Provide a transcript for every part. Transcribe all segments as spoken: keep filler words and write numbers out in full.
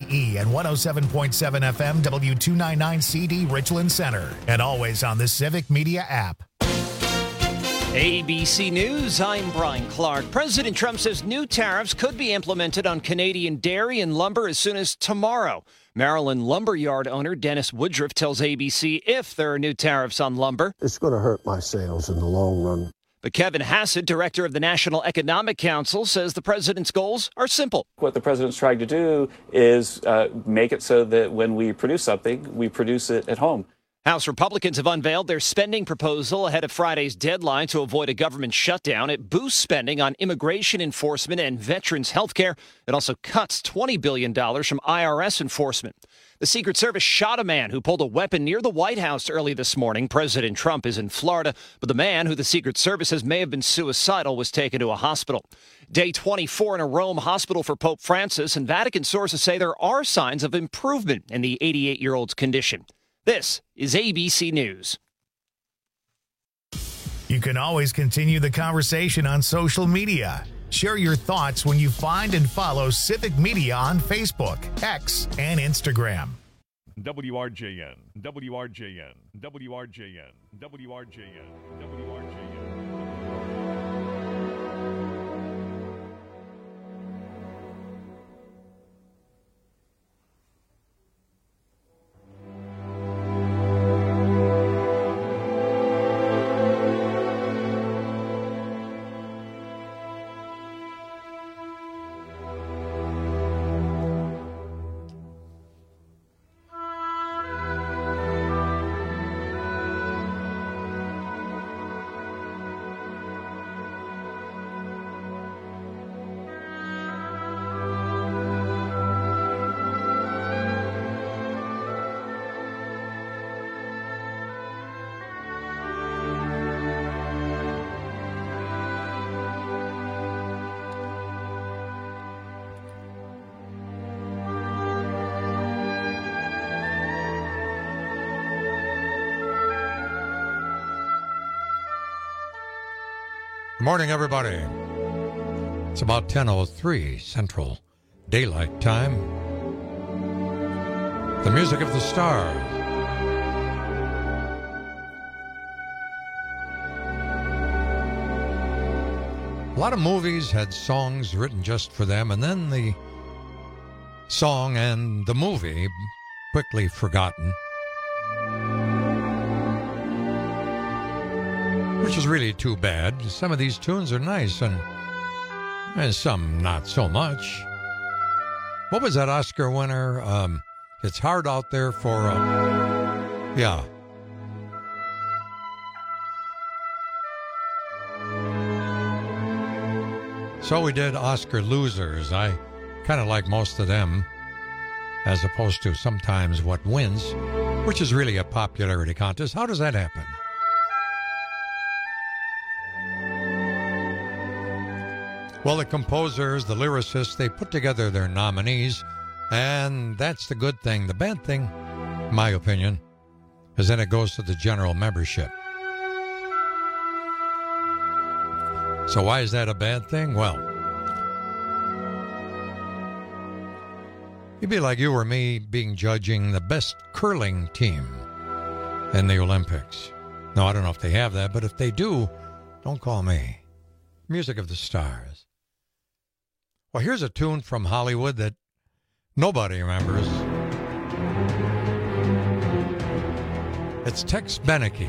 E and one oh seven point seven F M W two ninety-nine C D Richland Center. And always on the Civic Media app. A B C News, I'm Brian Clark. President Trump says new tariffs could be implemented on Canadian dairy and lumber as soon as tomorrow. Maryland lumberyard owner Dennis Woodruff tells A B C if there are new tariffs on lumber, it's going to hurt my sales in the long run. But Kevin Hassett, director of the National Economic Council, says the president's goals are simple. What the president's trying to do is uh, make it so that when we produce something, we produce it at home. House Republicans have unveiled their spending proposal ahead of Friday's deadline to avoid a government shutdown. It boosts spending on immigration enforcement and veterans health care. It also cuts twenty billion dollars from I R S enforcement. The Secret Service shot a man who pulled a weapon near the White House early this morning. President Trump is in Florida, but the man, who the Secret Service says may have been suicidal, was taken to a hospital. Day twenty-four in a Rome hospital for Pope Francis, and Vatican sources say there are signs of improvement in the eighty-eight-year-old's condition. This is A B C News. You can always continue the conversation on social media. Share your thoughts when you find and follow Civic Media on Facebook, X, and Instagram. W R J N, W R J N, W R J N, W R J N, W R J N. Good morning, everybody. It's about ten oh three Central Daylight Time. The music of the stars. A lot of movies had songs written just for them, and then the song and the movie quickly forgotten. Which is really too bad. Some of these tunes are nice, and, and some not so much. What was that Oscar winner? Um, it's hard out there for... Uh, yeah. So we did Oscar losers. I kind of like most of them, as opposed to sometimes what wins, which is really a popularity contest. How does that happen? Well, the composers, the lyricists, they put together their nominees, and that's the good thing. The bad thing, in my opinion, is then it goes to the general membership. So why is that a bad thing? Well, it'd be like you or me being judging the best curling team in the Olympics. No, I don't know if they have that, but if they do, don't call me. Music of the stars. Well, here's a tune from Hollywood that nobody remembers. It's Tex Beneke.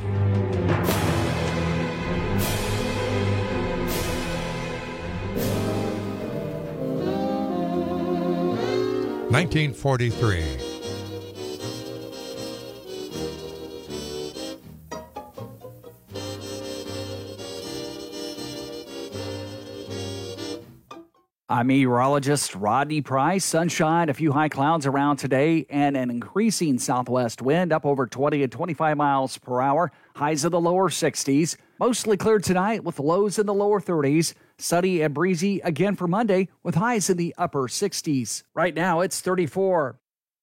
nineteen forty-three. I'm meteorologist Rodney Price. Sunshine, a few high clouds around today, and an increasing southwest wind up over twenty and twenty-five miles per hour. Highs in the lower sixties. Mostly clear tonight with lows in the lower thirties. Sunny and breezy again for Monday with highs in the upper sixties. Right now it's thirty-four.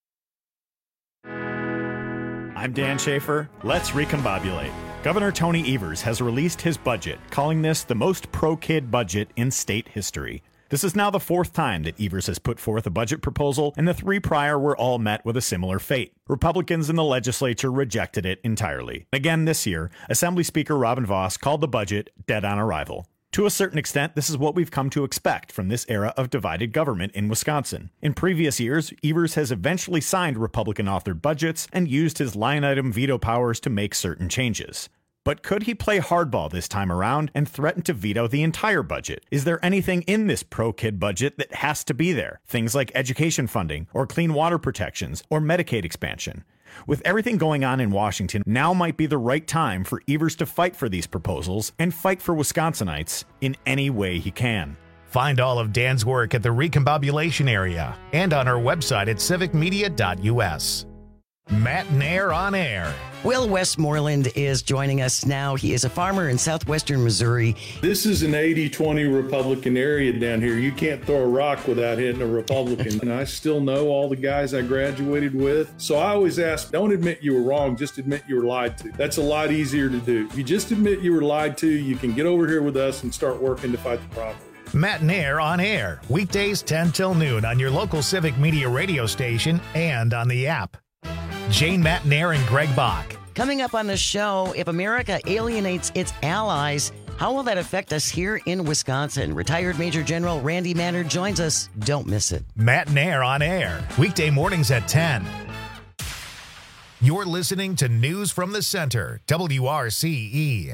I'm Dan Schaefer. Let's recombobulate. Governor Tony Evers has released his budget, calling this the most pro-kid budget in state history. This is now the fourth time that Evers has put forth a budget proposal, and the three prior were all met with a similar fate. Republicans in the legislature rejected it entirely. Again this year, Assembly Speaker Robin Vos called the budget dead on arrival. To a certain extent, this is what we've come to expect from this era of divided government in Wisconsin. In previous years, Evers has eventually signed Republican-authored budgets and used his line-item veto powers to make certain changes. But could he play hardball this time around and threaten to veto the entire budget? Is there anything in this pro-kid budget that has to be there? Things like education funding, or clean water protections, or Medicaid expansion. With everything going on in Washington, now might be the right time for Evers to fight for these proposals and fight for Wisconsinites in any way he can. Find all of Dan's work at the Recombobulation area and on our website at civic media dot u s. Matt Nair on air. Will Westmoreland is joining us now. He is a farmer in southwestern Missouri. This is an eighty twenty Republican area down here. You can't throw a rock without hitting a Republican. And I still know all the guys I graduated with. So I always ask, don't admit you were wrong, just admit you were lied to. That's a lot easier to do. If you just admit you were lied to, you can get over here with us and start working to fight the problem. Matt Nair on air, weekdays ten till noon on your local Civic Media radio station and on the app. Jane, Matt Nair, and Greg Bach. Coming up on the show, if America alienates its allies, how will that affect us here in Wisconsin? Retired Major General Randy Mannard joins us. Don't miss it. Matt Nair on air, weekday mornings at ten. You're listening to News from the Center, W R C E.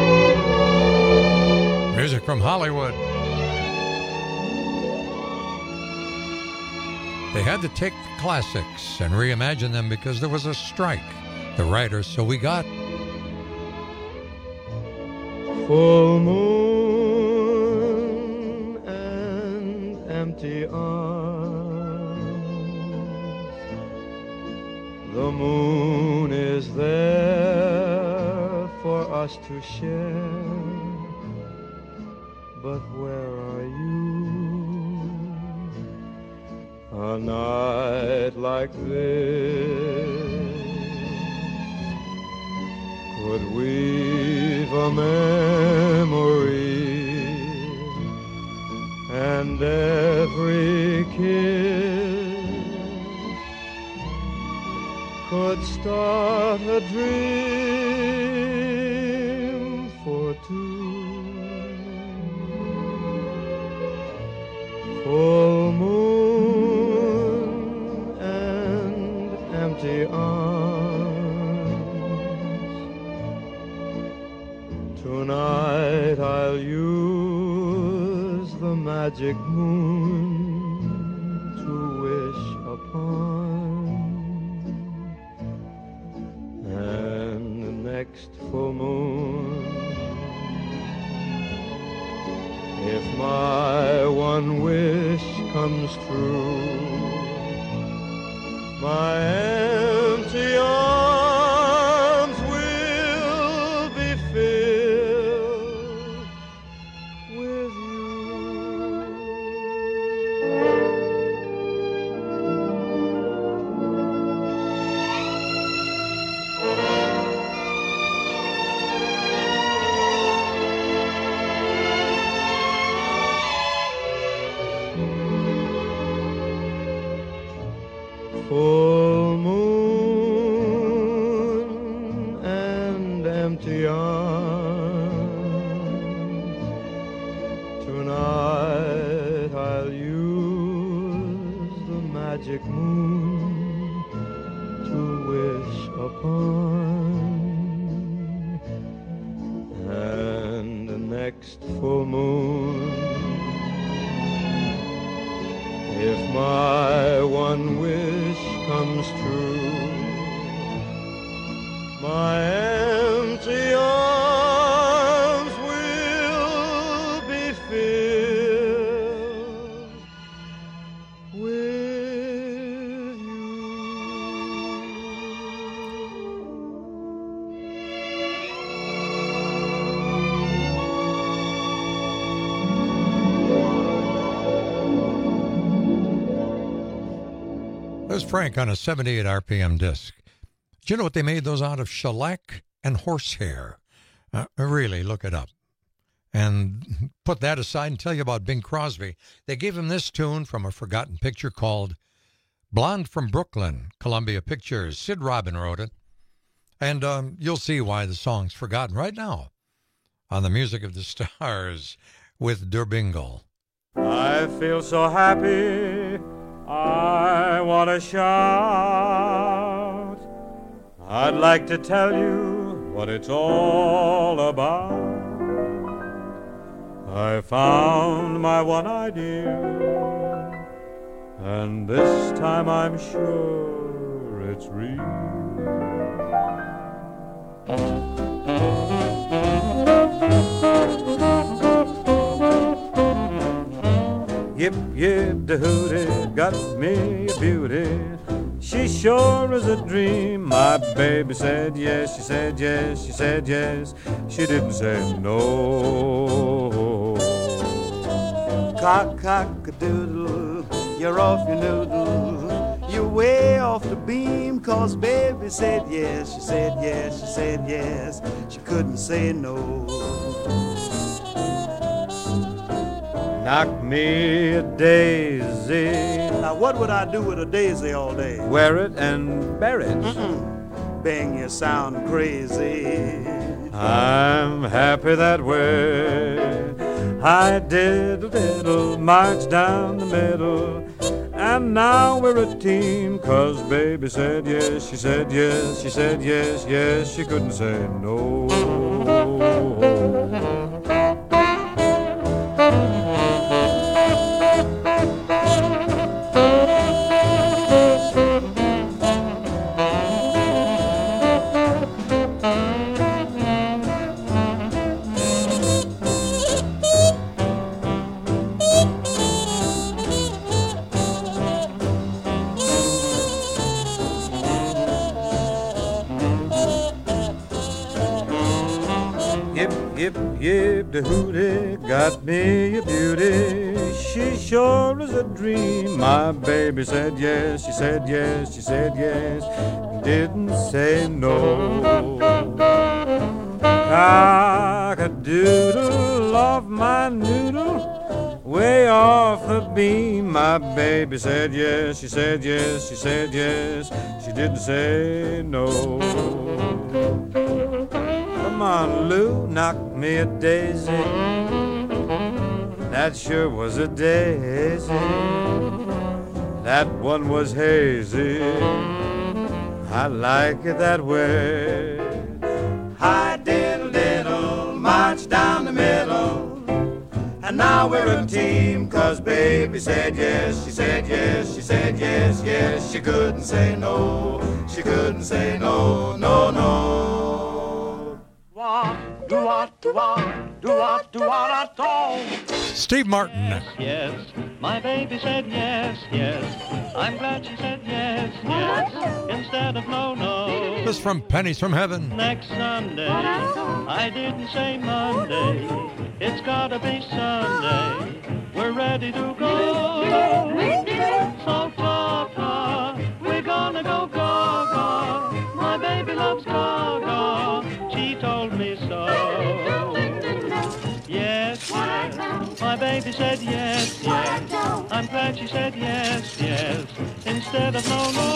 Music from Hollywood. They had to take the classics and reimagine them because there was a strike. The writers, so we got full moon and empty arms. The moon is there for us to share, but where are you? A night like this could weave a memory, and every kiss could start a dream for two. Full moon and empty arms. Tonight I'll use the magic moon to wish upon, and the next full moon, if my one wish comes true, my empty arms will be filled with full moon and empty arms. Tonight I'll use the magic moon to wish upon, and the next full moon, if my one wish comes true, my empty arms will be filled with There's Frank on a seventy-eight R P M disc. Do you know what they made those out of? Shellac and horsehair. Uh, really, look it up. and put that aside and tell you about Bing Crosby. They gave him this tune from a forgotten picture called Blonde from Brooklyn, Columbia Pictures. Sid Robin wrote it. And um, you'll see why the song's forgotten right now on the Music of the Stars with Der Bingle. I feel so happy, I want to shout. I'd like to tell you what it's all about. I found my one idea, and this time I'm sure it's real. Yip, yip, the hootie got me a beauty. She sure is a dream. My baby said yes, she said yes, she said yes. She didn't say no. Cock-cock-a-doodle, you're off your noodle. You're way off the beam, cause baby said yes, she said yes, she said yes. She couldn't say no. Knock me a daisy. Now what would I do with a daisy all day? Wear it and bear it. Mm-mm. Bang, you sound crazy. I'm happy that way. I diddle diddle, march down the middle. And now we're a team, cause baby said yes, she said yes, she said yes, yes, she couldn't say no. Yip, yip, the hootie got me a beauty. She sure is a dream. My baby said yes, she said yes, she said yes, didn't say no. Cock-a-doodle off my noodle, way off the beam. My baby said yes, she said yes, she said yes, she didn't say no. Come on, Lou, knock me a daisy. That sure was a daisy. That one was hazy. I like it that way. Hi, diddle, diddle, march down the middle. And now we're a team, cause baby said yes, she said yes, she said yes, yes. She couldn't say no, she couldn't say no, no, no. Steve Martin. Yes, my baby said yes, yes. I'm glad she said yes, yes, instead of no, no. This from Pennies from Heaven. Next Sunday, I didn't say Monday. It's gotta be Sunday. We're ready to go. So Papa, we're gonna go gaga. My baby loves gaga. She told me so. Yes, yes. My baby said yes, yes. I'm glad she said yes, yes, instead of no, no.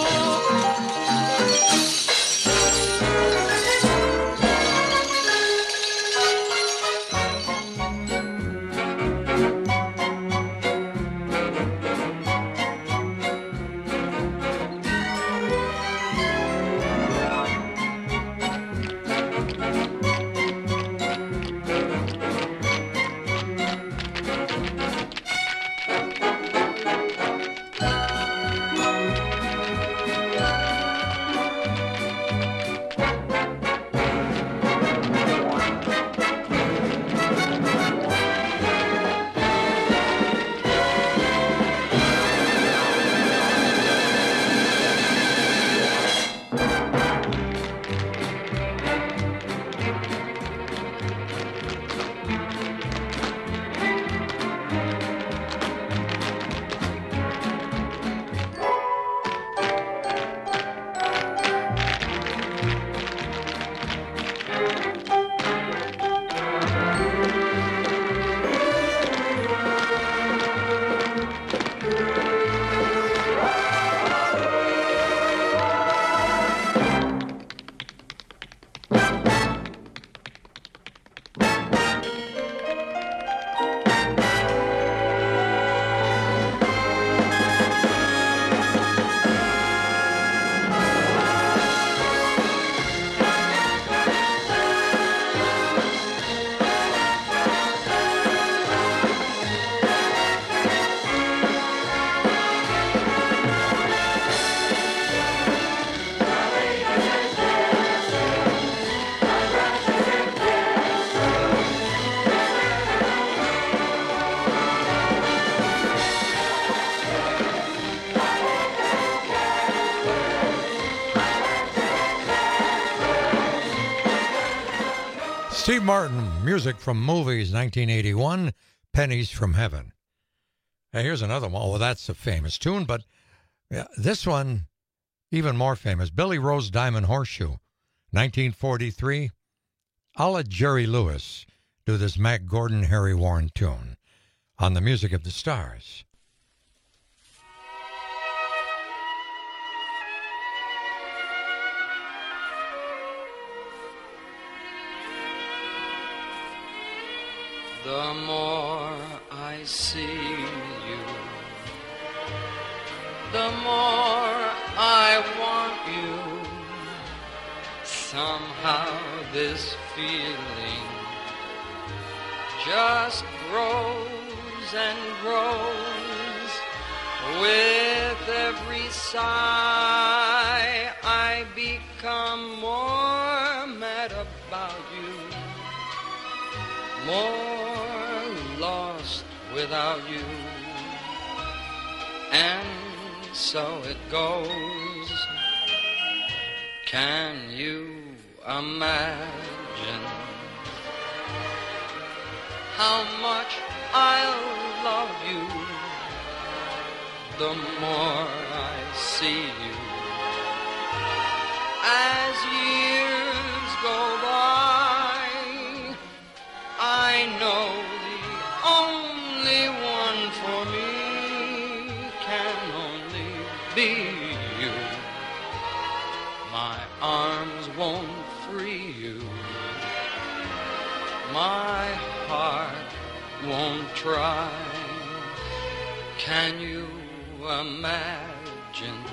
Steve Martin, music from movies, nineteen eighty-one, Pennies from Heaven. Now, here's another one. Well, that's a famous tune, but yeah, this one, even more famous. Billy Rose Diamond Horseshoe, nineteen forty-three. I'll let Jerry Lewis do this Mac Gordon, Harry Warren tune on the Music of the Stars. The more I see you, the more I want you. Somehow this feeling just grows and grows. With every sigh I become more mad about you, more lost without you. And so it goes. Can you imagine how much I love you? The more I see you, as years go by, I know the only one for me can only be you. My arms won't free you, my heart won't try. Can you imagine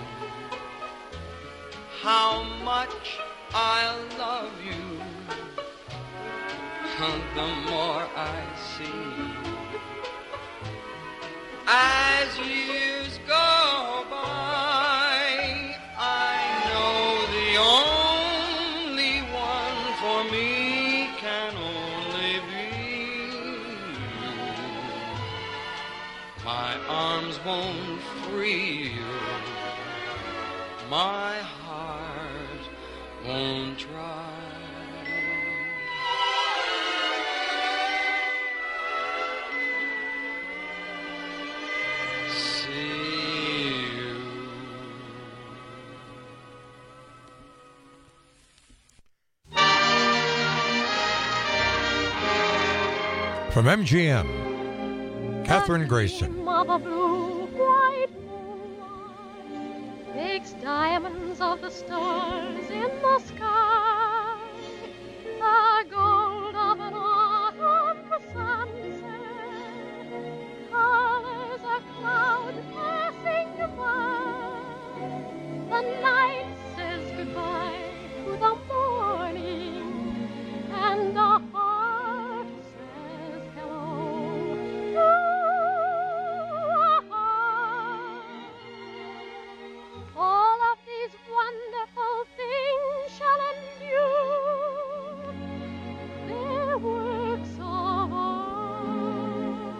how much I love you? The more I see you, as years go by, I know the only one for me can only be you. My arms won't free you, my heart won't try. From M G M, Catherine Grayson. Of a blue, bright moonlight makes diamonds of the stars in the sky. The gold of an autumn sunset colors a cloud passing by. The night says goodbye to the morning, and the heart says hello to a heart. All of these wonderful things shall endure, their works of art.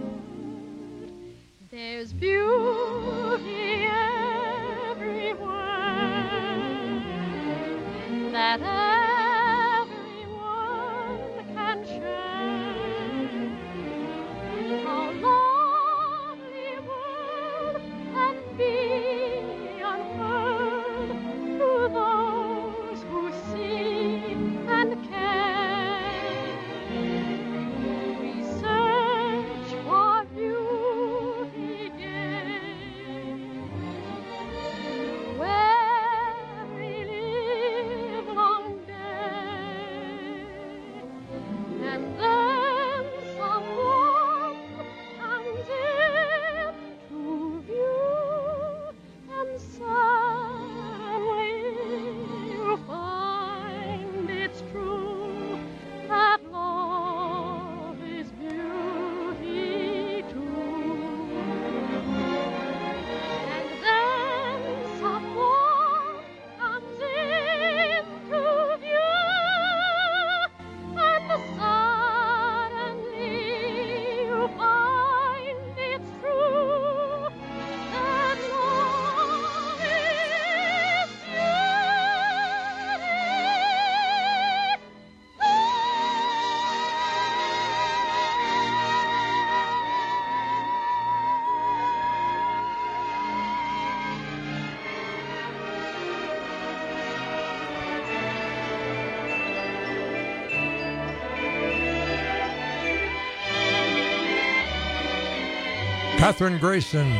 There's beauty everywhere that everyone can share. A lovely world can be unheard to those who see and care. We search for beauty gay, where we live long Kathryn Grayson.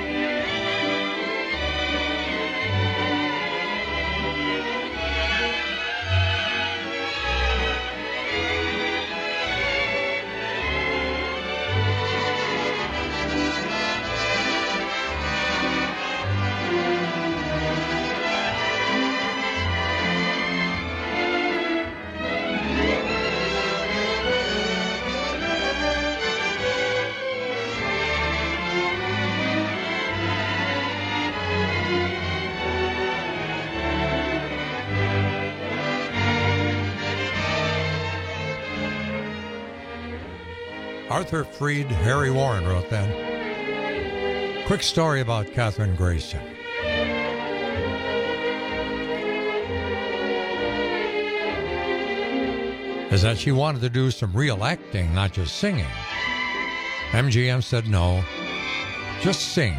Arthur Freed, Harry Warren wrote that. Quick story about Kathryn Grayson. Is that she wanted to do some real acting, not just singing. M G M said no, just sing.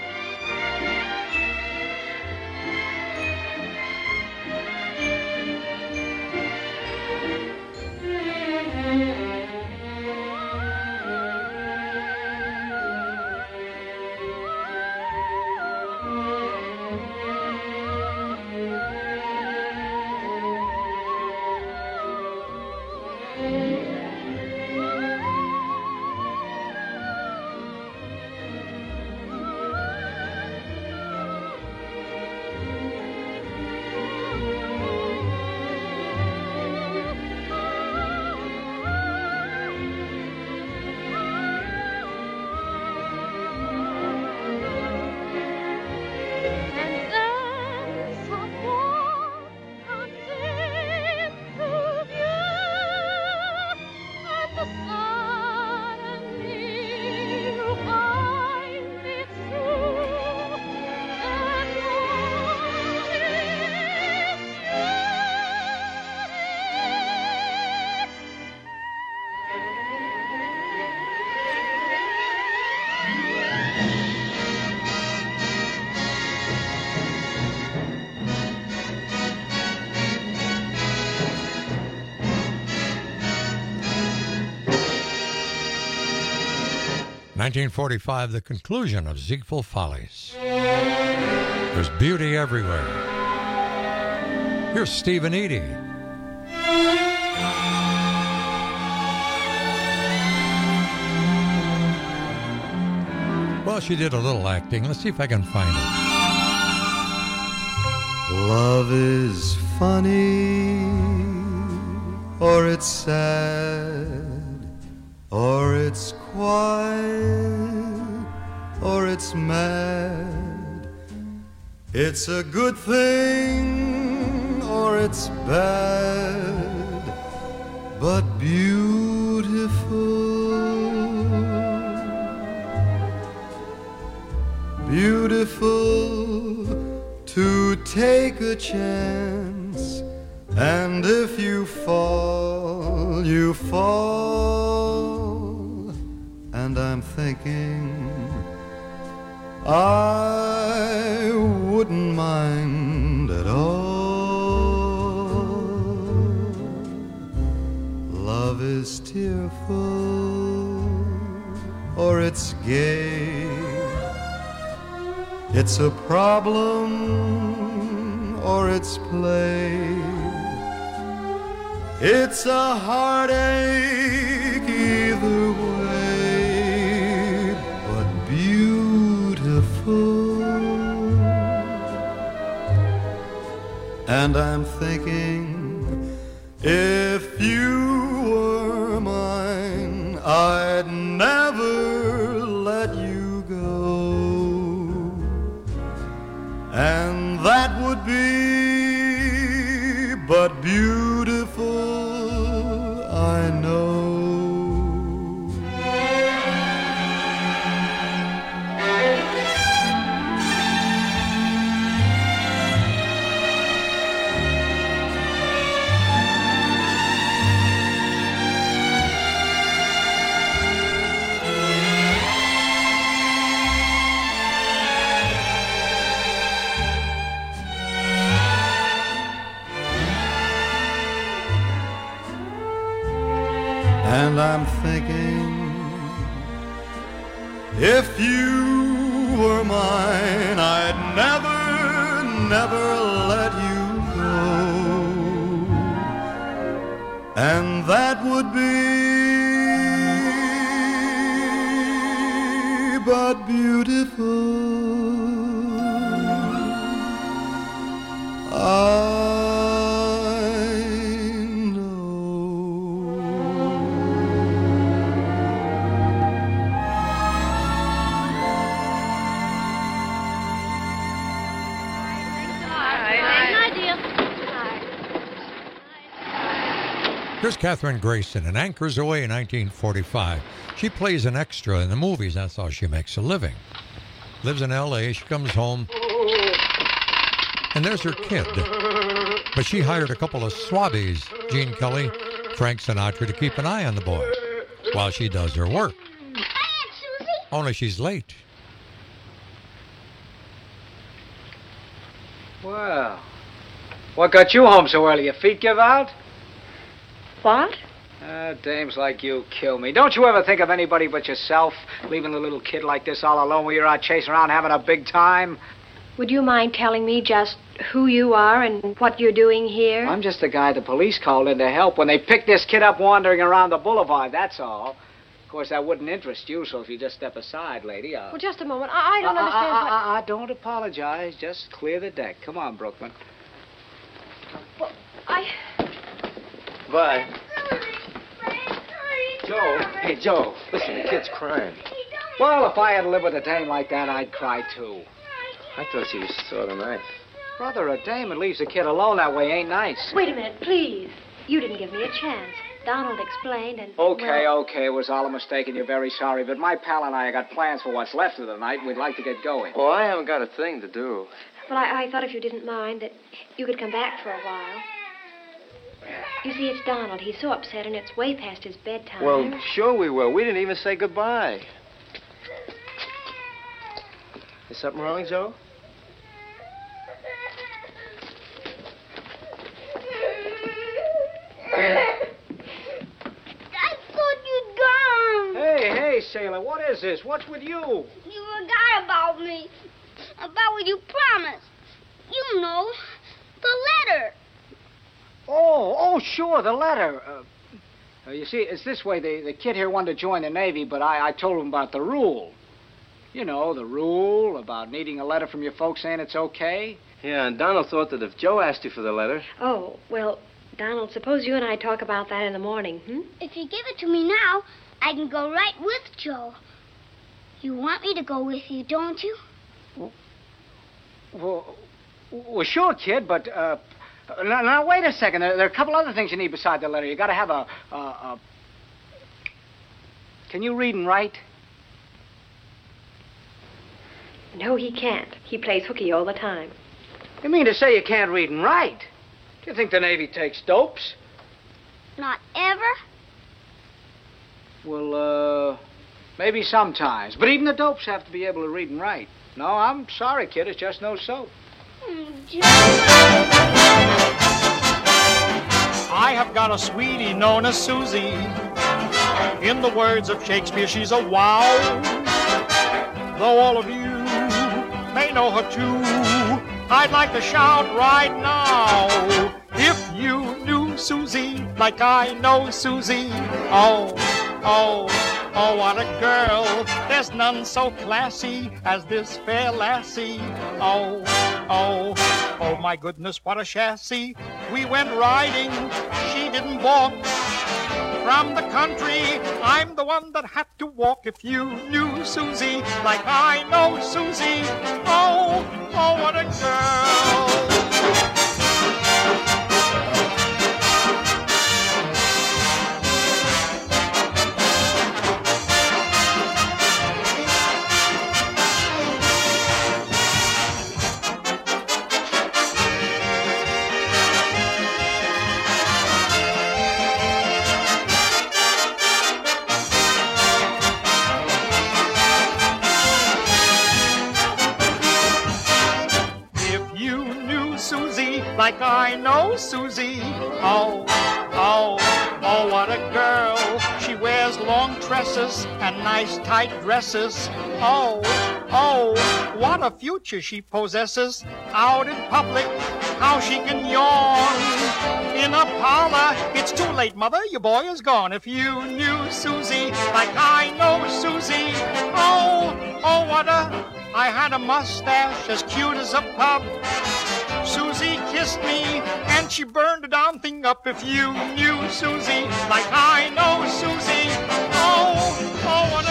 nineteen forty-five, the conclusion of Ziegfeld Follies. There's beauty everywhere. Here's Stephen Eady. Well, she did a little acting. Let's see if I can find it. Love is funny, or it's sad, or it's quiet, or it's mad. It's a good thing, or it's bad, but beautiful. Beautiful to take a chance, and if you fall, you fall. And I'm thinking I wouldn't mind at all. Love is tearful, or it's gay. It's a problem, or it's play. It's a heartache either way, but beautiful. And I'm thinking, if you were mine, I'd never let you go. And that would be but beautiful, I know. And I'm thinking, If you were mine, I'd never, never let you go. And that would be but beautiful. I Here's Katherine Grayson in Anchors Away in nineteen forty-five. She plays an extra in the movies. That's how she makes a living. Lives in L A. She comes home, and there's her kid. But she hired a couple of swabbies, Gene Kelly, Frank Sinatra, to keep an eye on the boy while she does her work. Only she's late. Well, what got you home so early? Your feet give out? What? Uh, dames like you kill me. Don't you ever think of anybody but yourself, leaving a little kid like this all alone while you're out chasing around having a big time? Would you mind telling me just who you are and what you're doing here? I'm just the guy the police called in to help when they picked this kid up wandering around the boulevard, that's all. Of course, that wouldn't interest you, so if you just step aside, lady, I'll... Well, just a moment. I, I don't uh, understand uh, what... Uh, uh, don't apologize. Just clear the deck. Come on, Brookman. Well, I... Bye. Joe, hey, Joe, listen, the kid's crying. Well, if I had to live with a dame like that, I'd cry, too. I thought she was sort of nice. Brother, a dame that leaves a kid alone that way ain't nice. Wait a minute, please. You didn't give me a chance. Donald explained and... Okay, well... okay, it was all a mistake and you're very sorry, but my pal and I have got plans for what's left of the night and we'd like to get going. Well, I haven't got a thing to do. Well, I, I thought if you didn't mind that you could come back for a while. You see, it's Donald. He's so upset, and it's way past his bedtime. Well, sure we will. We didn't even say goodbye. Is something wrong, Joe? I thought you'd gone. Hey, hey, sailor, what is this? What's with you? You forgot about me. About what you promised. You know, the letter. Oh, oh, sure, the letter. Uh, uh, you see, it's this way. The, the kid here wanted to join the Navy, but I, I told him about the rule. You know, the rule about needing a letter from your folks saying it's okay. Yeah, and Donald thought that if Joe asked you for the letter... Oh, well, Donald, suppose you and I talk about that in the morning, hmm? If you give it to me now, I can go right with Joe. You want me to go with you, don't you? Well, well sure, kid, but... Uh, Now, now, wait a second. There, there are a couple other things you need beside the letter. You got to have a, a, a... Can you read and write? No, he can't. He plays hooky all the time. You mean to say you can't read and write? Do you think the Navy takes dopes? Not ever? Well, uh, maybe sometimes. But even the dopes have to be able to read and write. No, I'm sorry, kid. It's just no soap. I have got a sweetie known as Susie. In the words of Shakespeare, she's a wow. Though all of you may know her too, I'd like to shout right now. If you knew Susie like I know Susie, oh, oh, oh, what a girl. There's none so classy as this fair lassie. Oh, oh, oh, my goodness, what a chassis. We went riding, she didn't walk. From the country, I'm the one that had to walk. If you knew Susie like I know Susie, oh, oh, what a girl. Susie like I know Susie. Oh, oh, oh, what a girl. She wears long tresses and nice tight dresses. Oh, oh, what a future she possesses. Out in public, how she can yawn. In a parlor, it's too late, mother, your boy is gone. If you knew Susie like I know Susie. Oh, oh, what a, I had a mustache as cute as a pup. Susie kissed me and she burned the darn thing up. If you knew Susie like I know Susie. Oh, oh, what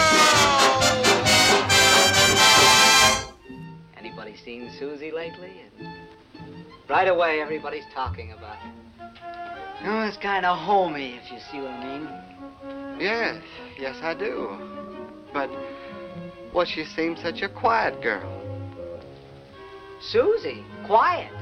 a girl. Anybody seen Susie lately? And right away, everybody's talking about her. Oh, it's kind of homey, if you see what I mean. Yes, yes, I do. But, well, she seems such a quiet girl. Susie? Quiet?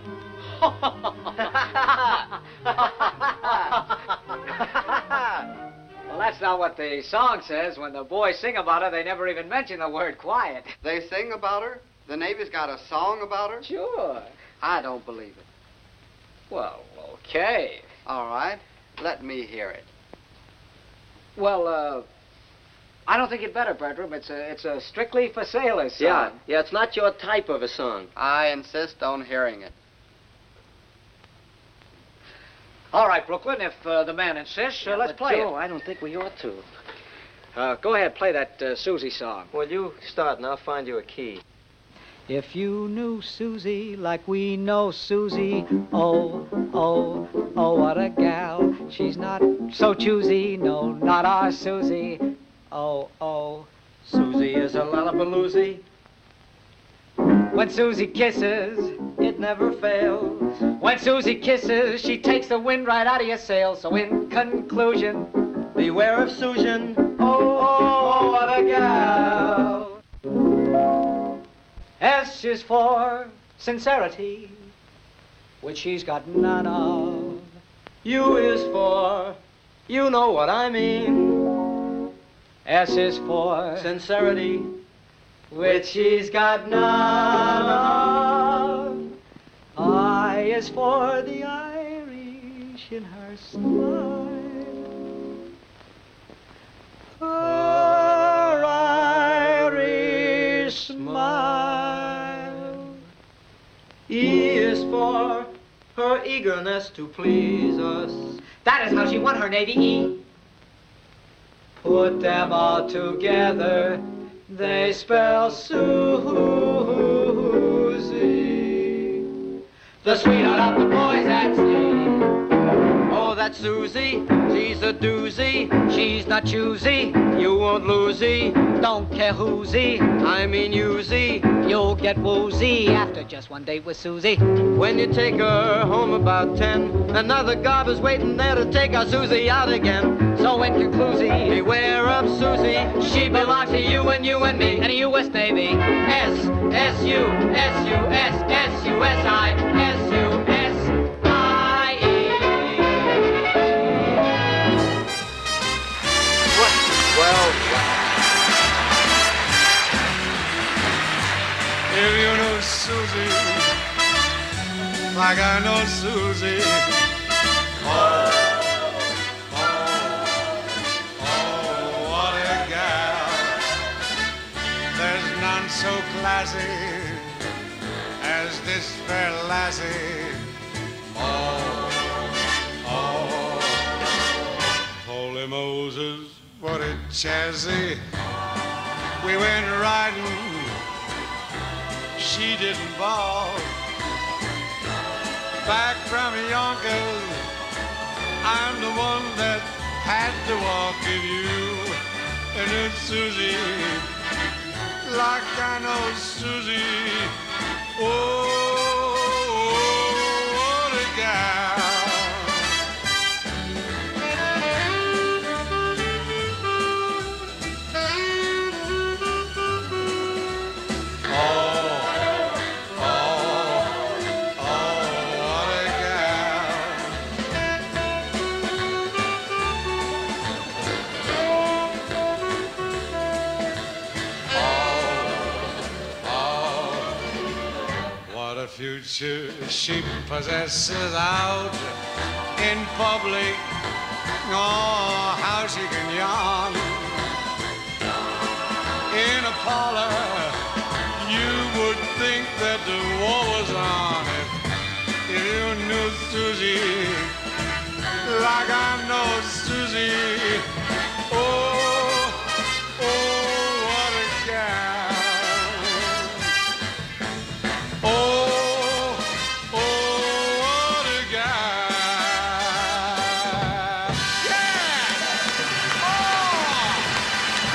Well, that's not what the song says. When the boys sing about her, they never even mention the word quiet. They sing about her? The Navy's got a song about her? Sure. I don't believe it. Well, okay. All right. Let me hear it. Well, uh, I don't think you'd better, Bertram. It's a, it's a strictly for sailors song. Yeah, yeah, it's not your type of a song. I insist on hearing it. All right, Brooklyn, if uh, the man insists, uh, Yeah, let's but play Joe, it. I don't think we ought to. Uh, go ahead, play that uh, Susie song. Well, you start and I'll find you a key. If you knew Susie like we know Susie, oh, oh, oh, what a gal. She's not so choosy, no, not our Susie. Oh, oh, Susie is a lollapaloozy. when Susie kisses, it never fails. When Susie kisses, she takes the wind right out of your sails. So in conclusion, beware of Susan. Oh, oh, what a gal. S is for sincerity, which she's got none of. U is for, you know what I mean. S is for sincerity, which she's got none of. I is for the Irish in her smile. Her Irish smile. E is for her eagerness to please us. That is how she won her Navy E. Put them all together, they spell Susie, the sweetheart of the boys at sea. Oh, that's Susie, she's a doozy. She's not choosy, you won't losey. Don't care who'sy, I mean usey. you'll get woozy after just one date with Susie. When you take her home about ten, another gobber's waiting there to take our Susie out again. So in conclusion, beware of Susie. she belongs to you and you and me and the U S Navy. S, S, U, S, U, S, S, U, S, I, S, U, S, I, E. What? Well, If you know Susie, like I know Susie, oh, oh, oh, what a gal. There's none so classy as this fair lassie. Oh, oh, holy Moses, what a chassis. We went riding, she didn't ball. Back from Yonkers, I'm the one that had to walk with you. And it's Susie, like I know Susie. Oh, what a gal. she possesses out in public. Oh, how she can yawn. In a parlor, you would think that the war was on. If, if you knew Susie like I know Susie, oh, oh, what a gal. Oh, oh, what a gal. Yeah! Oh,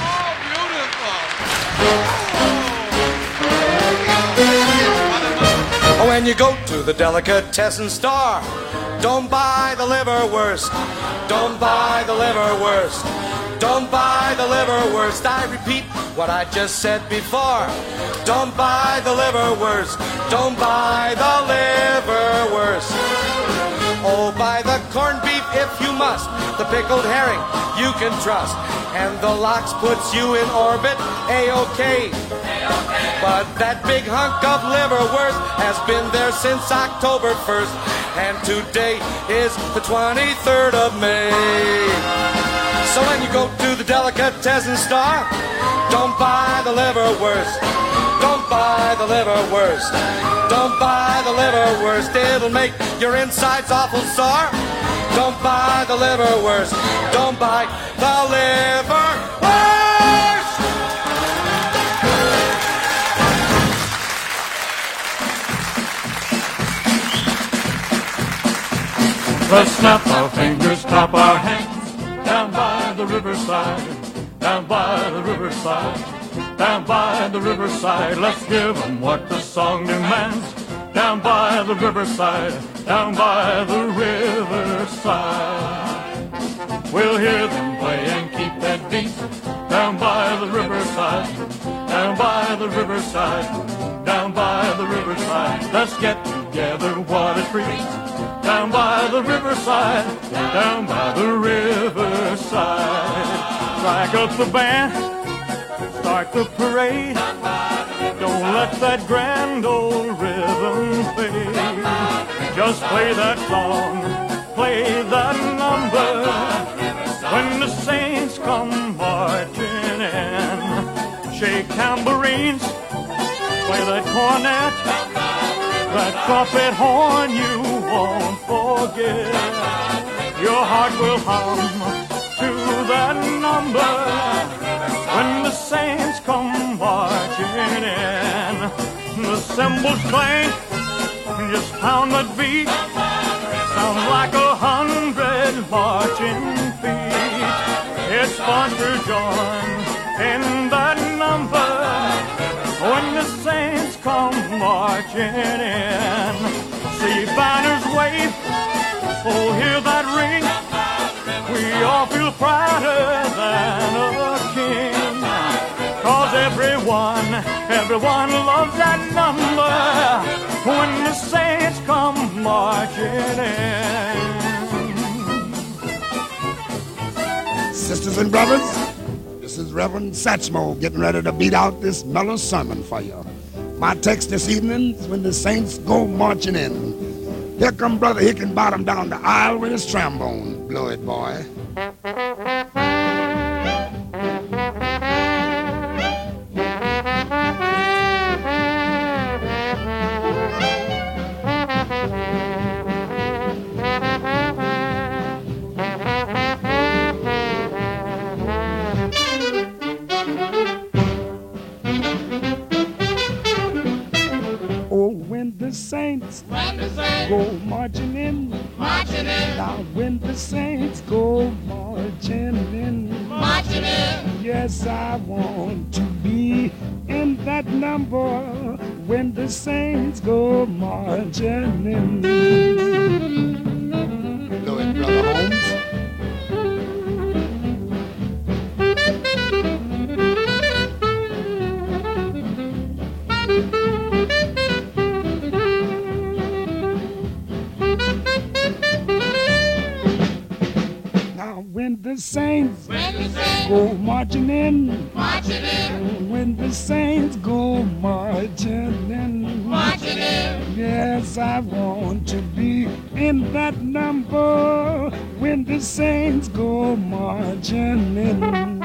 oh, beautiful. Oh, when you go to the delicatessen store, don't buy the liverwurst. Don't buy the liverwurst. Don't buy the liverwurst. I repeat what I just said before. Don't buy the liverwurst. Don't buy the liverwurst. Oh, buy the corned beef if you must. The pickled herring you can trust. And the lox puts you in orbit, A-OK. But that big hunk of liverwurst has been there since October first. And today is the twenty-third of May. So when you go to the delicatessen store, don't buy the liverwurst. Don't buy the liverwurst. Don't buy the liverwurst. It'll make your insides awful sore. Don't buy the liverwurst. Don't buy the liverwurst. Let's snap our fingers, clap our hands, down by the riverside, down by the riverside, down by the riverside. Let's give them what the song demands, down by the riverside, down by the riverside. We'll hear them play and keep that beat, down by the riverside, down by the riverside, down by the riverside. Let's get together, what a treat. Down by the riverside, down by the riverside. Strike up the band, start the parade. Don't let that grand old rhythm fade. Just play that song, play that number. When the saints come marching in, shake tambourines, play that cornet. That trumpet horn you won't forget. Your heart will hum to that number when the saints come marching in. The cymbals clang, just pound that beat. Sounds like a hundred marching feet. It's fun to join in that number when the saints come marching in. See banners wave, oh hear that ring. We all feel prouder than a king. Cause everyone, everyone loves that number when the saints come marching in. Sisters and brothers, this is Reverend Satchmo getting ready to beat out this mellow sermon for you. My text this evening is when the saints go marching in. Here come Brother Hickenbottom down the aisle with his trombone. Blow it, boy. The saints, when the saints go marching in, marching in. Now when the saints go marching in, marching in. Yes, I want to be in that number when the saints go marching in. Blow it, Brother Holmes. When the saints, when the saints go marching in, marching in. When the saints go marching in, marching marching in. Yes, I want to be in that number when the saints go marching in.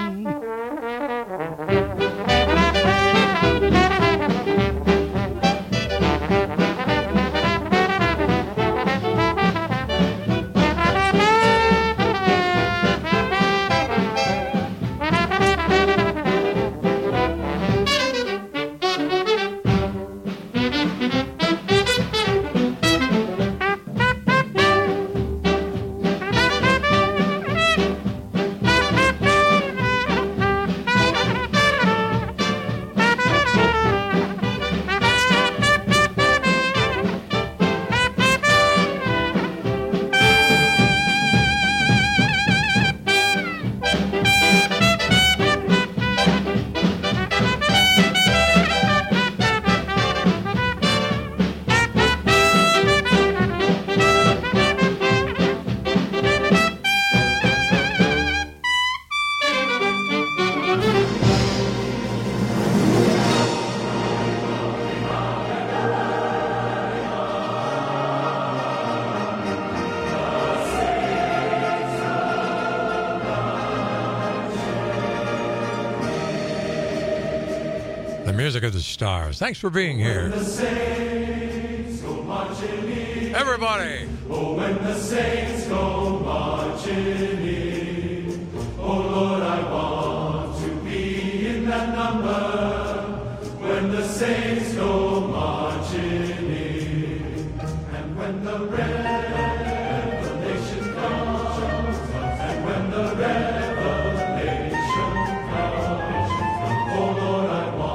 Music of the Stars. Thanks for being here. When the saints go marching in. Everybody. Oh, when the saints go marching in. Oh, Lord, I want to be in that number. When the saints go marching in. And when the revelation comes. And when the revelation comes. Oh, Lord, I want.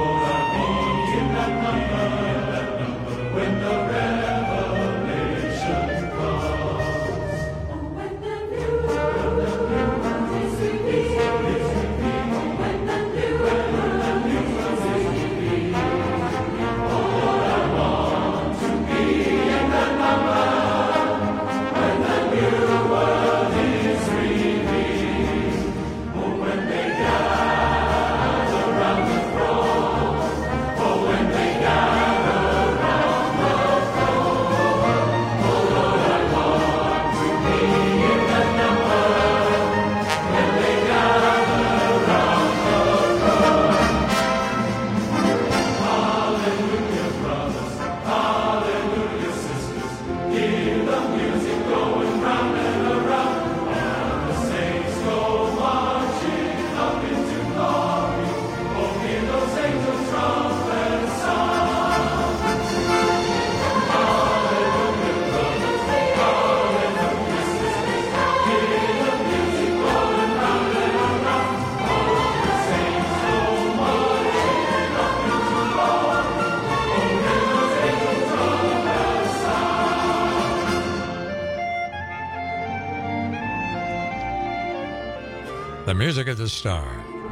When the revelation comes, when the new world is revealed, when the new world is revealed, oh Lord, I want to be in the number. When the new world is revealed, oh when they gather round the throne, oh when they gather. The Music of the Stars.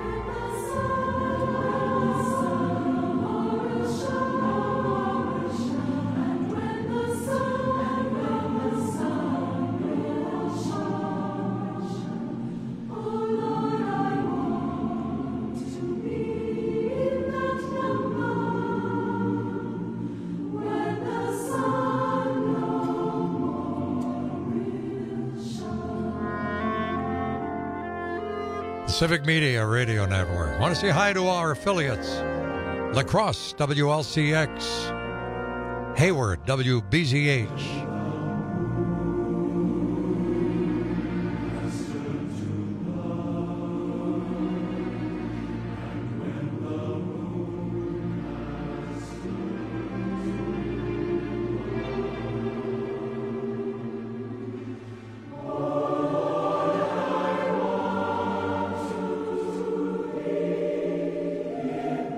Civic Media Radio Network. Want to say hi to our affiliates. La Crosse, W L C X. Hayward, W B Z H.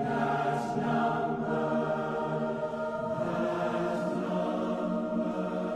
Number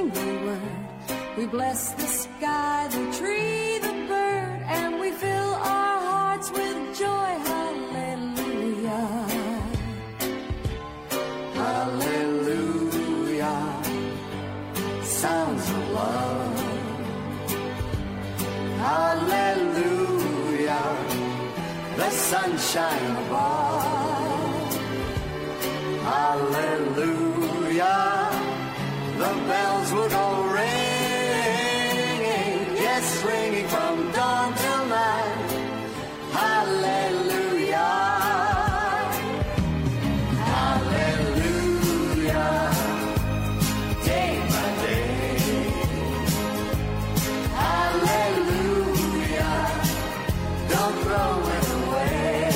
sing the word. We bless the sky, the tree, the bird, and we fill our hearts with joy. Hallelujah. Hallelujah. Sounds of love. Hallelujah. The sunshine above. Hallelujah. The bells will go ringing, yes, ringing from dawn till night. Hallelujah. Hallelujah. Day by day. Hallelujah. Don't throw it away.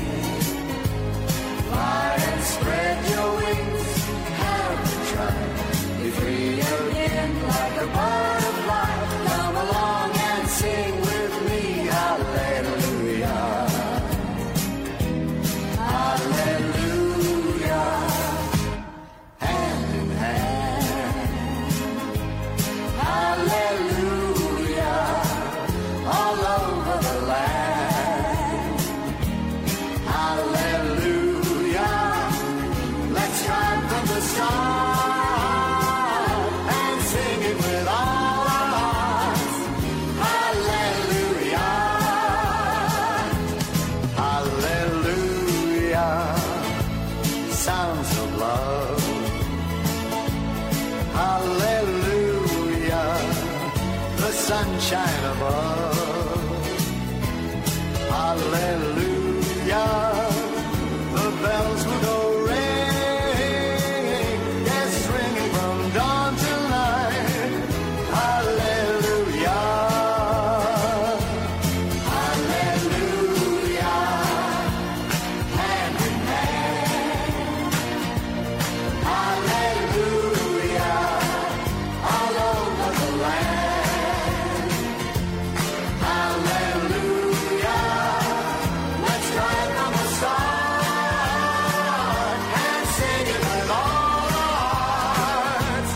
Fly and spread your wings. Have to try. Be free again like a butterfly. Come along and sing with me. Hallelujah. Hallelujah. Hand in hand. Hallelujah. All over the land. Hallelujah. Let's run from the start and sing it with all our hearts. Hallelujah. Hallelujah. Sounds of love. Hallelujah. The sunshine above. Hallelujah. The bells will go ringing, yes, ringing from dawn till night. Hallelujah. Hallelujah. Hand in hand. Hallelujah. All over the land. Hallelujah. Let's try from the start and sing it with all our hearts.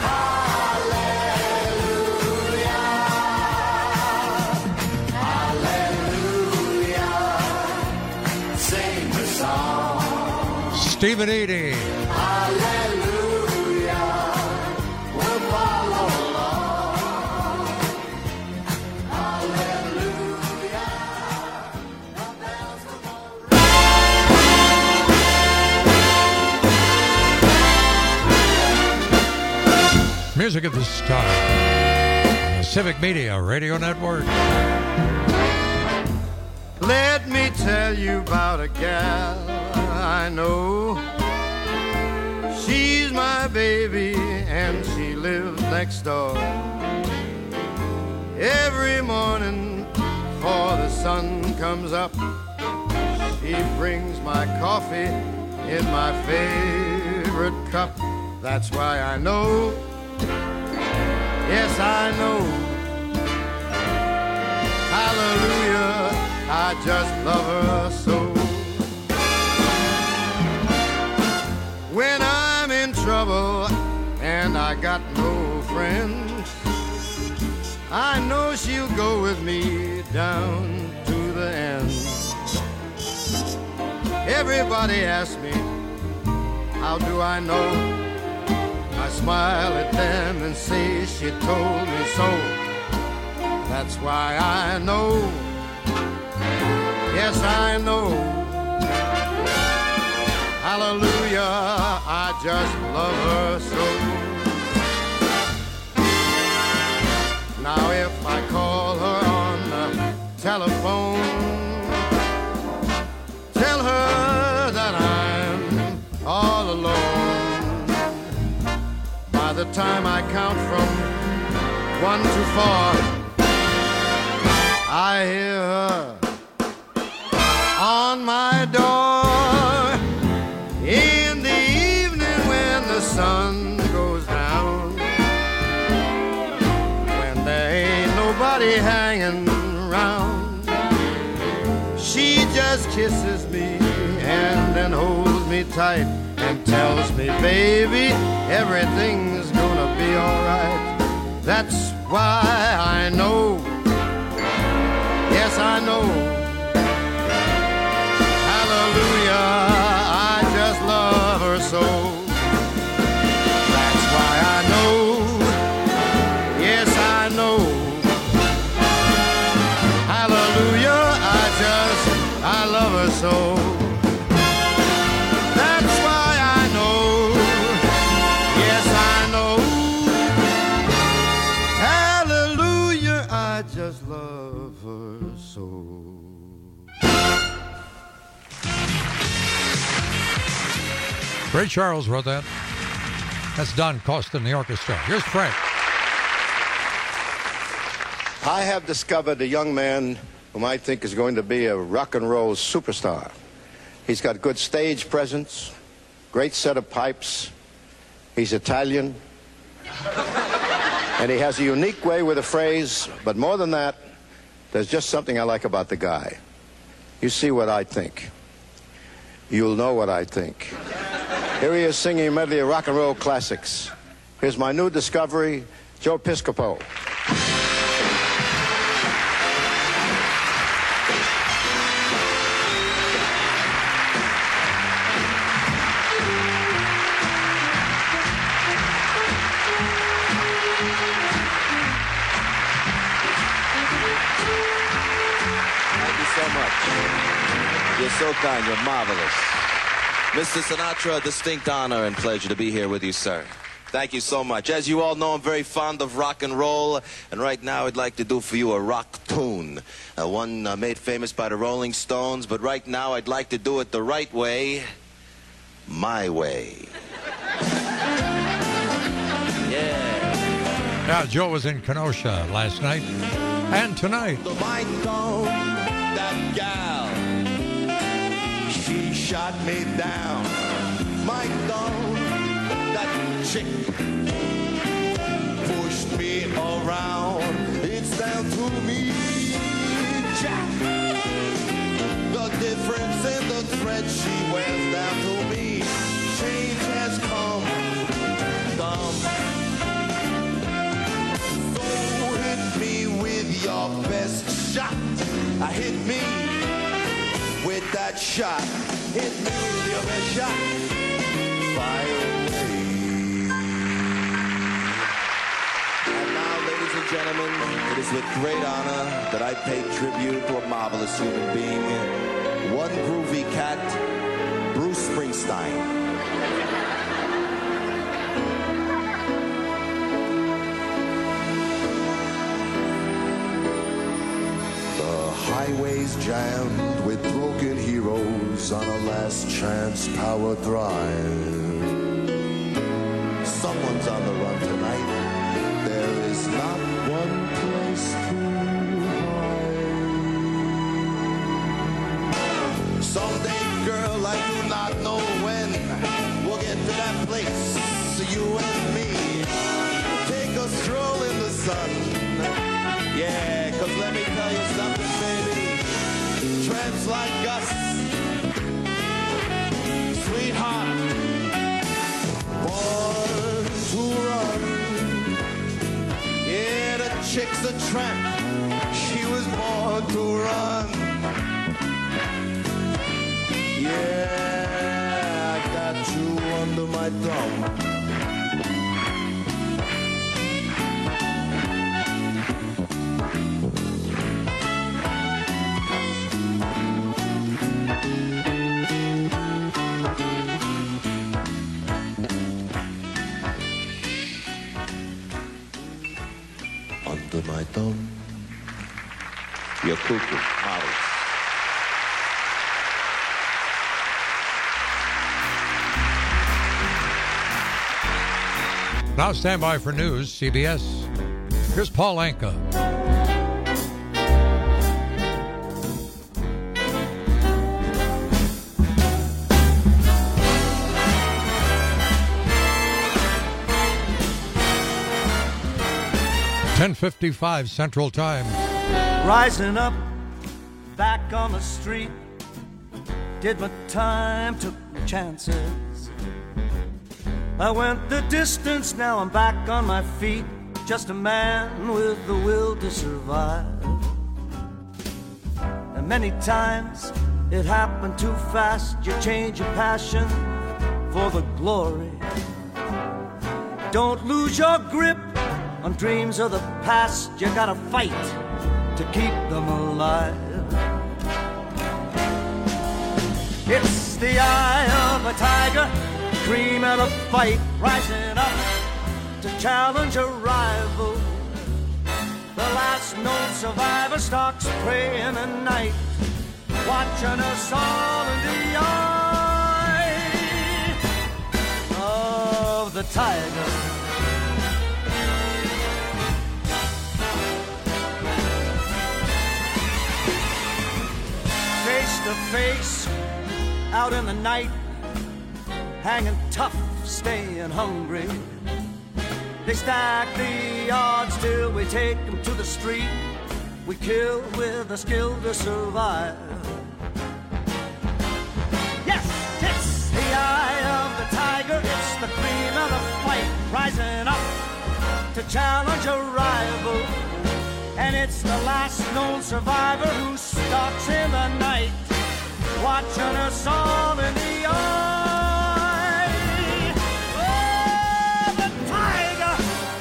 Hallelujah. Hallelujah. Sing the song. Stephen Eady. Hallelujah. We'll follow along. Hallelujah. The bells will go Music of the Star. The Civic Media Radio Network. Let me tell you about a gal I know. She's my baby and she lives next door. Every morning before the sun comes up, she brings my coffee in my favorite cup. That's why I know, yes I know, hallelujah, I just love her so. When I'm in trouble and I got no friends, I know she'll go with me down to the end. Everybody asks me, how do I know? I smile at them and say she told me so. That's why I know, yes I know, hallelujah, I just love her so. Now if I call her on the telephone, tell her that I'm all alone. By the time I count from one to four, I hear her on my door. In the evening when the sun goes down, when there ain't nobody hanging around, she just kisses me and then holds me tight and tells me, baby, everything's gonna be alright. That's why I know, yes I know, hallelujah, I just love her so. That's why I know, yes I know, hallelujah, I just, I love her so. Ray Charles wrote that. That's Don Costa in the orchestra. Here's Frank. I have discovered a young man whom I think is going to be a rock and roll superstar. He's got good stage presence, great set of pipes. He's Italian. And he has a unique way with a phrase, but more than that, there's just something I like about the guy. You see what I think. You'll know what I think. Here he is singing a medley of rock and roll classics. Here's my new discovery, Joe Piscopo. Thank you so much. You're so kind. You're marvelous. Mister Sinatra, a distinct honor and pleasure to be here with you, sir. Thank you so much. As you all know, I'm very fond of rock and roll, and right now I'd like to do for you a rock tune, uh, one uh, made famous by the Rolling Stones, but right now I'd like to do it the right way, my way. Yeah. Now, Joe was in Kenosha last night and tonight. My God, that gal, she shot me down. My God, that chick pushed me around. It's down to me, Jack. The difference in the thread she wears down to me. Change has come, dumb. So hit me with your best shot. I hit me with that shot. Hit me with your best shot. Fire away. And now, ladies and gentlemen, it is with great honor that I pay tribute to a marvelous human being, one groovy cat, Bruce Springsteen. Highways jammed with broken heroes on a last chance power drive. Someone's on the run tonight. There is not one place to hide. Someday, girl, I do not know when we'll get to that place. So you and me take a stroll in the sun. Yeah, cause let me tell you something, baby. Tramps like us, sweetheart, born to run. Yeah, the chick's a tramp. She was born to run. Yeah, I got you under my thumb. Under my thumb. You're cuckoo, Molly. Now stand by for news, C B S. Here's Paul Anka. ten fifty-five Central Time. Rising up, back on the street, did my time, took chances. I went the distance, now I'm back on my feet, just a man with the will to survive. And many times it happened too fast. You change your passion for the glory. Don't lose your grip on dreams of the past. You gotta fight to keep them alive. It's the eye of a tiger, cream of the fight, rising up to challenge a rival. The last known survivor stalks prey in the night, watching us all in the eye of the tiger. Face to face, out in the night, hanging tough, staying hungry. They stack the odds till we take them to the street. We kill with the skill to survive. Yes, it's the eye of the tiger. It's the cream of the fight, rising up to challenge a rival. And it's the last known survivor who stalks in the night, watching us all in the eye of the tiger.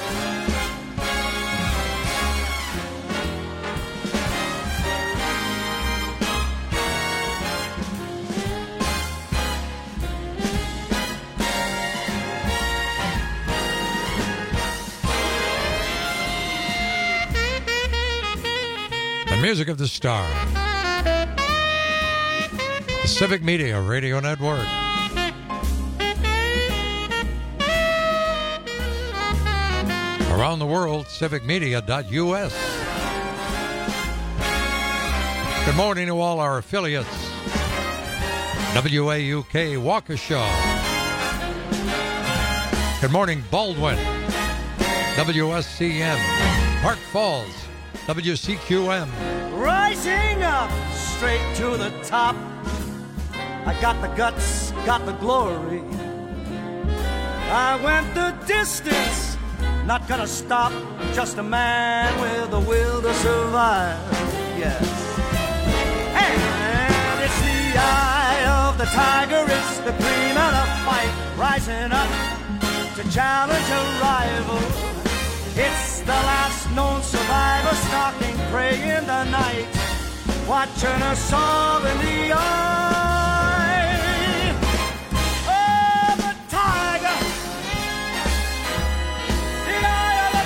The music of the stars. The Civic Media Radio Network. Around the world, civic media dot U S. Good morning to all our affiliates. W A U K Waukesha. Good morning, Baldwin. W S C M. Park Falls. W C Q M. Rising up straight to the top. I got the guts, got the glory. I went the distance, not gonna stop. Just a man with a will to survive. Yes. And it's the eye of the tiger. It's the cream of the fight, rising up to challenge a rival. It's the last known survivor, stalking prey in the night, watching us all in the eye of the tiger. The eye of the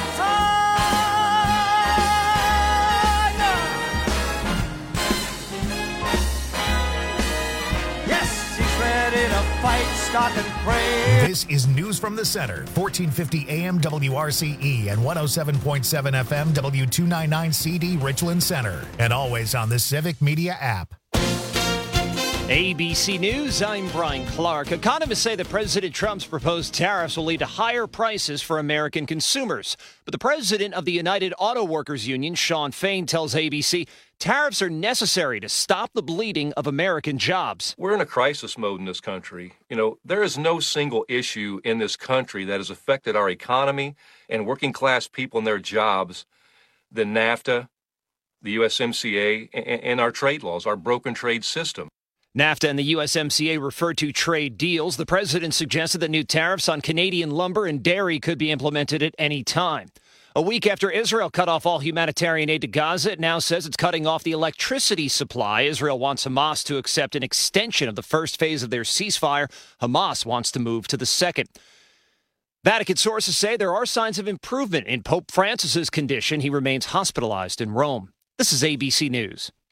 tiger. Yes, he's ready to fight, stalking prey. This is News from the Center, fourteen fifty A M W R C E and one oh seven point seven F M W two ninety-nine C D Richland Center, and always on the Civic Media app. A B C News, I'm Brian Clark. Economists say that President Trump's proposed tariffs will lead to higher prices for American consumers. But the president of the United Auto Workers Union, Shawn Fain, tells A B C tariffs are necessary to stop the bleeding of American jobs. We're in a crisis mode in this country. You know, there is no single issue in this country that has affected our economy and working class people and their jobs than NAFTA, the U S M C A, and our trade laws, our broken trade system. NAFTA and the U S M C A refer to trade deals. The president suggested that new tariffs on Canadian lumber and dairy could be implemented at any time. A week after Israel cut off all humanitarian aid to Gaza, it now says it's cutting off the electricity supply. Israel wants Hamas to accept an extension of the first phase of their ceasefire. Hamas wants to move to the second. Vatican sources say there are signs of improvement in Pope Francis's condition. He remains hospitalized in Rome. This is A B C News.